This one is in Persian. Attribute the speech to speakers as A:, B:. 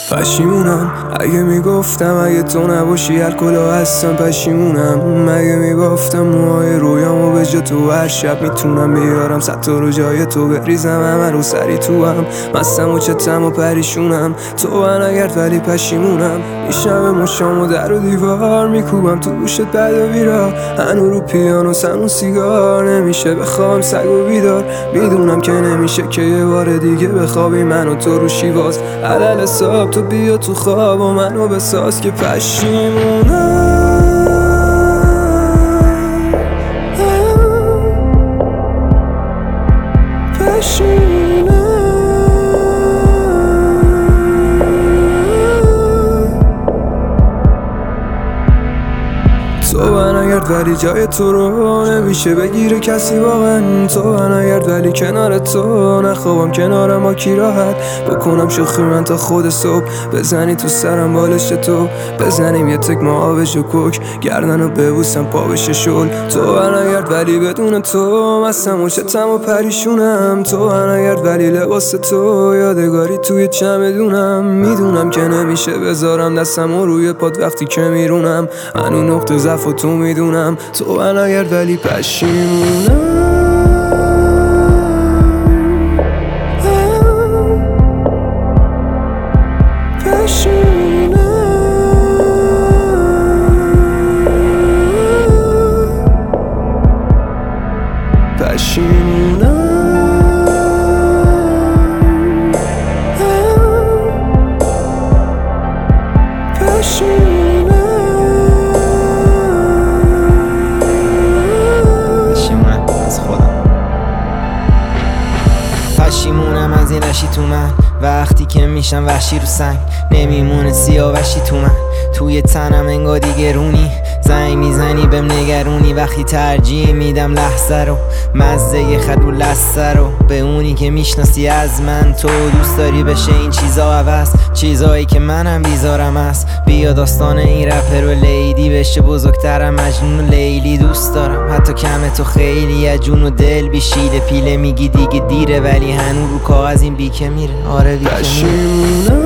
A: پشیمونم اگه میگفتم اگه تو نباشی هر کلا هستم. پشیمونم اگه میگفتم موهای رویامو به جا تو هر شب میتونم بیارم 100 تا رو جای تو بریزم همه رو سری تو هم مستم و چتم و پریشونم تو نگرد ولی پشیمونم میشم مشامو در و دیوار میکوبم تو گوشت بد و بیرار هنو رو پیانو سنو سیگار نمیشه بخوام سگ و بیدار میدونم که نمیشه که یه بار دیگه بخوابی من و تو رو شیواز علل حساب تو بیا تو خواب و منو بساز که پشیمونم تو نگرد ولی جای تو رو نمیشه بگیره کسی واقعا تو نگرد ولی کنار تو نخوابم کنارم با کی راحت بکنم شوخی من تا خود صبح بزنی تو سرم بالش تو بزنیم یه تک ما آبش و کوک گردنو ببوسم پا بشه شل تو نگرد ولی بدون تو مستم و چتم و پریشونم تو نگرد ولی لباس تو یادگاری توی چمدونم میدونم که نمیشه بذارم دستم روی پاد وقتی که میرونم هنو نقطه ضعف و تو میدونم تو نگرد ولی پشیمونم
B: پشیمونم از این رشی تو من وقتی که میشم وحشی رو سنگ نمیمونه سیاوشی تو من توی تنم انگار دیگه رونی زنگ میزنی بهم نگرونی وقتی ترجیح میدم لحظه رو مزه خد رو لسه رو به اونی که میشناسی از من تو دوست داری بشه این چیزا عوض چیزایی که منم بیزارم است بیا داستان این رپر و لیدی بشه بزرگترم مجنون و لیلی دوست دارم حتی کم تو خیلی از جون و دل بیشیله پیله میگی دیگه دیره ولی هنو رو کاغذ این بیکه میره آره بیکه میره